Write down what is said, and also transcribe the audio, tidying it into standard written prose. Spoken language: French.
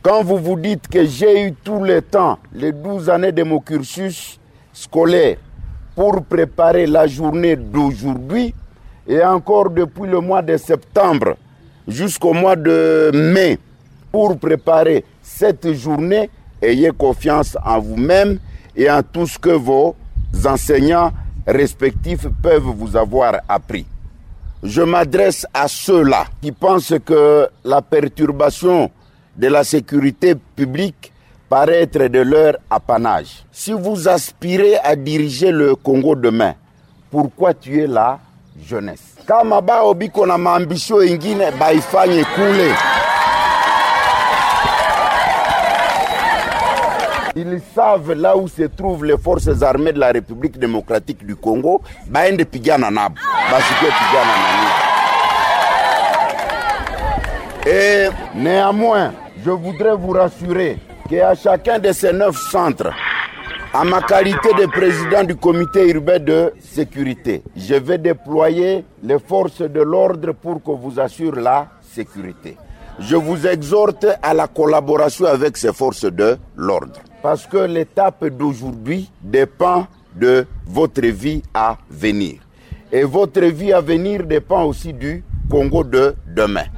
Quand vous vous dites que j'ai eu tout le temps, les 12 années de mon cursus scolaire, pour préparer la journée d'aujourd'hui, et encore depuis le mois de septembre jusqu'au mois de mai, pour préparer cette journée, ayez confiance en vous-même et en tout ce que vos enseignants respectifs peuvent vous avoir appris. Je m'adresse à ceux-là qui pensent que la perturbation de la sécurité publique paraît être de leur apanage. Si vous aspirez à diriger le Congo demain, pourquoi tuer la jeunesse? Kama bao biko na maambisho ingine baifanye kule. Ils savent là où se trouvent les forces armées de la République démocratique du Congo, baende pigana nabo, basike pigana nabo. Et néanmoins, je voudrais vous rassurer qu'à chacun de ces 9 centres, à ma qualité de président du comité urbain de sécurité, je vais déployer les forces de l'ordre pour que vous assure la sécurité. Je vous exhorte à la collaboration avec ces forces de l'ordre. Parce que l'étape d'aujourd'hui dépend de votre vie à venir. Et votre vie à venir dépend aussi du Congo de demain.